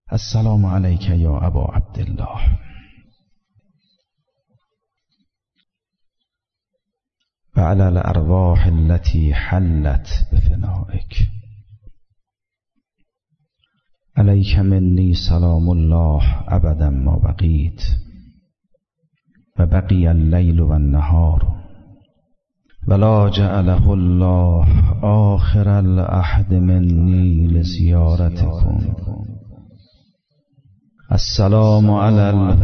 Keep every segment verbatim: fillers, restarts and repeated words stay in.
السلام علیک یا ابا عبدالله. وعلى الأرواح التي حلت بفنائك عليك مني سلام الله أبدا ما بقيت وبقي الليل والنهار ولا جعله الله آخر العهد مني لزيارتكم. السلام على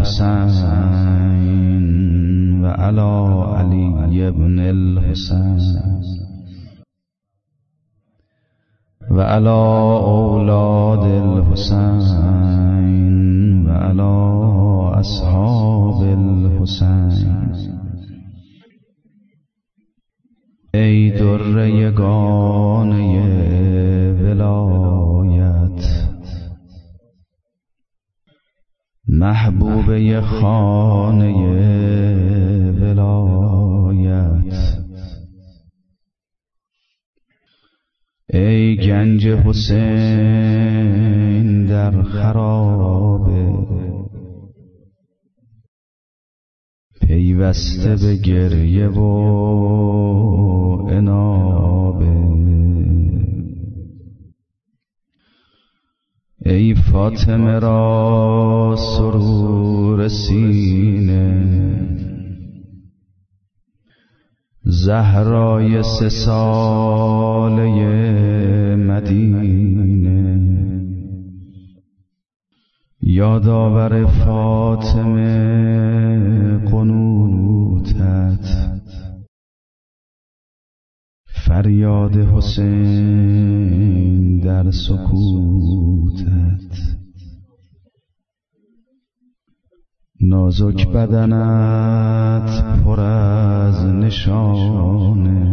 الحسين وعلى علي بن الحسين وعلى أولاد الحسين وعلى أصحاب الحسين. ای در یگانه ولایت، محبوب خانه ولایت، ای گنج حسین در خرابه، پیوسته به گریه و انابه. ای فاطمه را سرور سینه، زهرای سه ساله مدینه، یادآور فاطمه قنوتت، فریاد حسین در سکوتت. نازک بدنت پر از نشانه،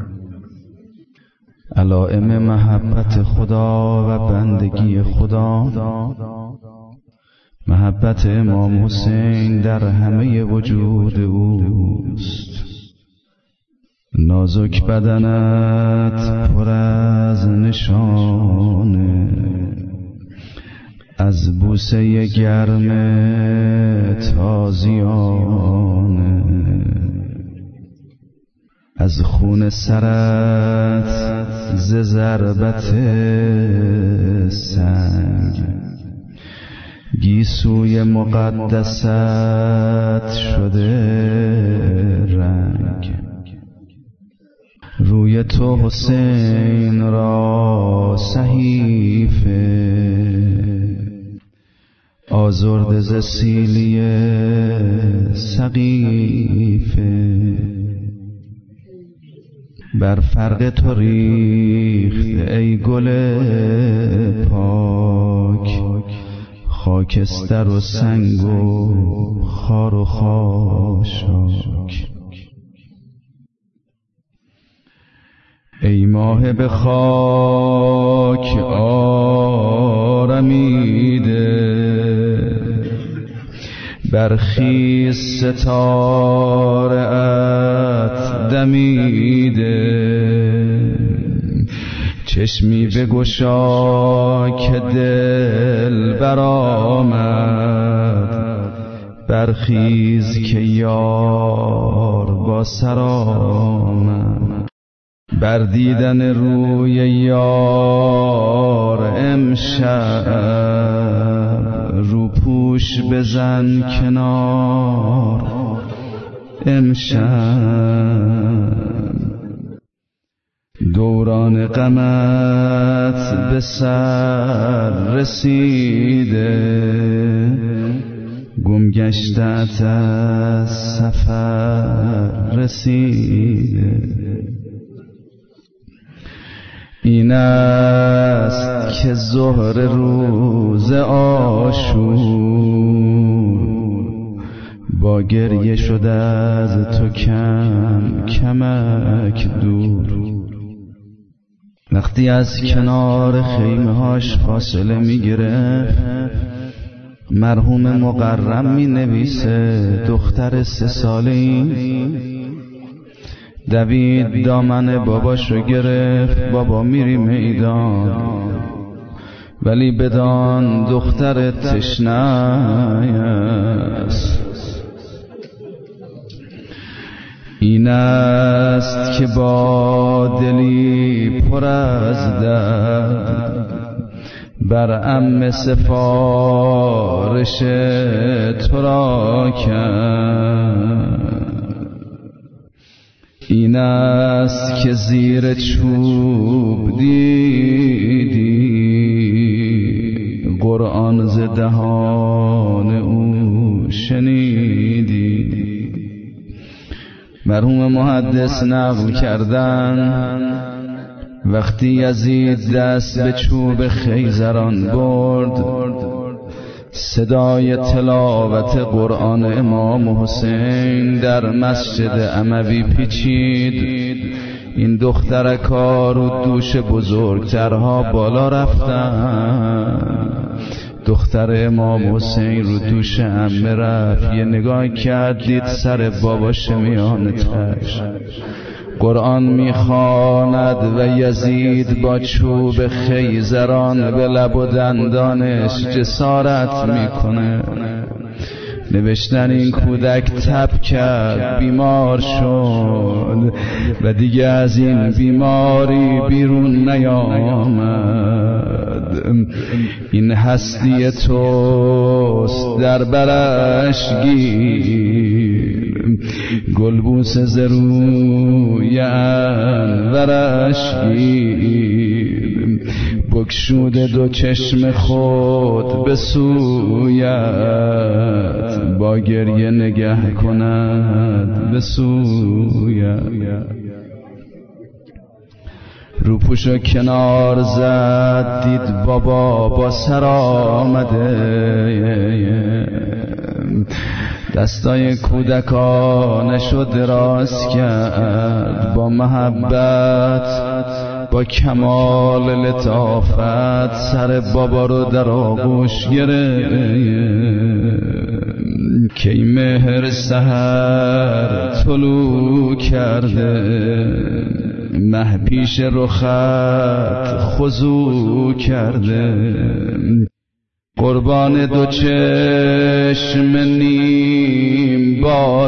علائم محبت خدا و بندگی خدا. محبت امام حسین در همه وجود اوست. نازک بدنت پر از نشانه، از بوسه گرم تازیانه، از خون سرت ز ضربت سنگ، گیسوی مقدست شده رنگ. روی تو حسین را صحیفه، آزرده ز سیلی سقیفه، بر فرق تو ریخت ای گل پاک، خاکستر و سنگ و خار و خاشاک. ای ماه به خاک آرمیده، برخیز ستاره ات دمیده، چشمی بگشا که دل برآمد، برخیز که یار با سر آمد. بر دیدن روی یار امشب، رو پوش بزن کنار امشب. دوران غمت به سر رسیده، گم گشتت از سفر رسیده. این است که ظهر روز عاشور، با گریه شده از تو کم کمک دور. وقتی از کنار خیمه هاش فاصله میگیره، مرحوم مقرم می نویسه دختر سه ساله این دوید دامن باباشو گرفت، بابا میری میدان. ولی بدان دختر تشنه است. این است که با دلی پر از درد بر عم سفارش تو را کرد. این است که زیر چوب دیدی قرآن ز دهان او شنیدی. مرحوم محدث نقل کردن وقتی یزید دست به چوب خیزران برد، صدای تلاوت قرآن امام حسین در مسجد اموی پیچید. این دخترکا رو دوش بزرگترها بالا رفتن. دختر امام حسین رو دوش عمه رفت، یه نگاه کرد دید سر باباش میان تش قرآن میخواند و یزید با چوب خیزران به لب و دندانش جسارت میکنه. نوشتن این کودک تب کرد، بیمار شد و دیگه از این بیماری بیرون نیامد. این هستی توست در برش گیر، گلبوس زروی انورش گیر. بگشوده دو چشم خود به سویت، با گریه نگه کند به سویت. روپوشو کنار زد دید بابا با سر آمده. دستای کودکانشو دراز کرد، با محبت با کمال لطافت سر بابا رو در آغوش گرفت. کی مهر سحر طلوع کرده، مه پیش رخت خضوع کرده. قربان دو چشم نیم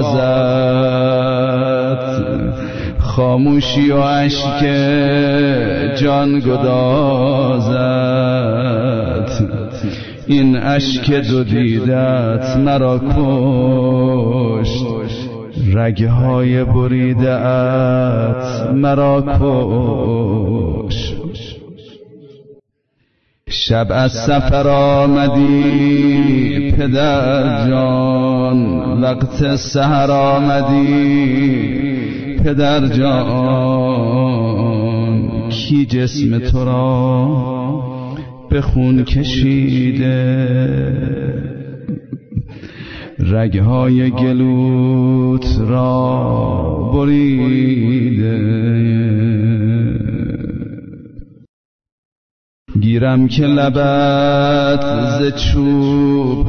بازت، خاموشی و عشق جان گدازت. این اشک دو دیدت مرا کشت، رگهای بریده ات مرا کشت. شب از سفر آمدی پدر جان، وقت سحر آمدی پدر جان. کی جسم تو را به خون کشیده، رگهای گلوت را بریده. گیرم که لبت ز چوب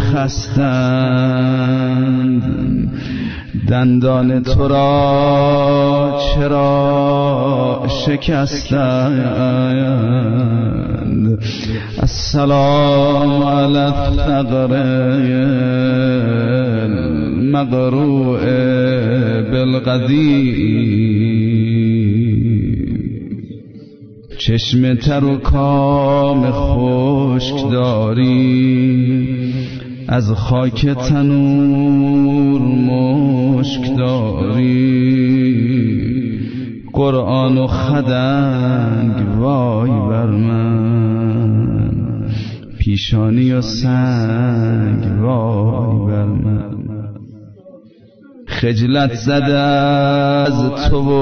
خستند، دندان تو را چرا شکستند. السلام علی الثغر المقروع بالقدیم. چشم تر و کام خشک داری، از خاک تنور مشک داری. قرآن و خدنگ وای بر من، پیشانی و سنگ وای بر من. خجلت زده از تو و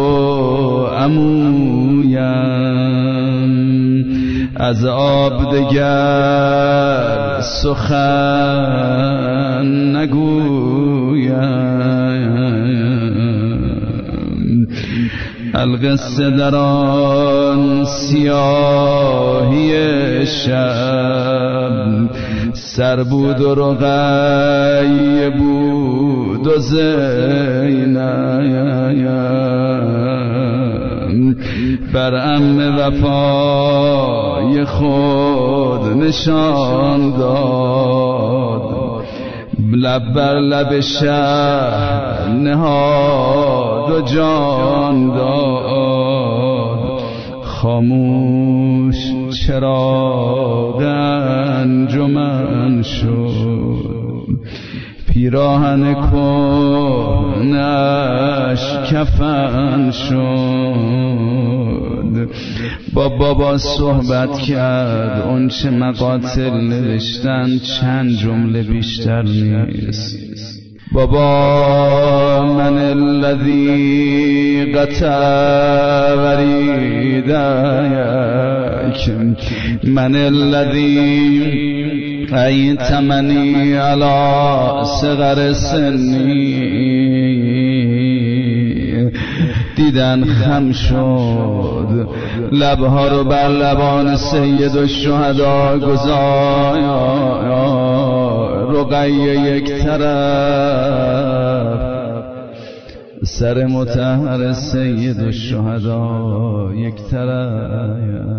عمویم، از آب دگر سخن نگویم. القصه در آن سیاهی شب، سر بود و رقیه بود و زینب. بر عم وفای خود نشان داد، لب بر لب شهر نهاد و جان داد. خاموش چراغ انجمن شد، پیراهن کهنش کفن شد. با بابا صحبت کرد، اون چه مقاتل نوشتن چند جمله بیشتر نیست. بابا من الذی قطع وریدک، من الذی ایتمنی علی صغر سنی. دیدن خم شد، لبها رو بر لبان سید الشهدا گذاشت. رقیه یک طرف، سر مطهر سید الشهدا یک طرف.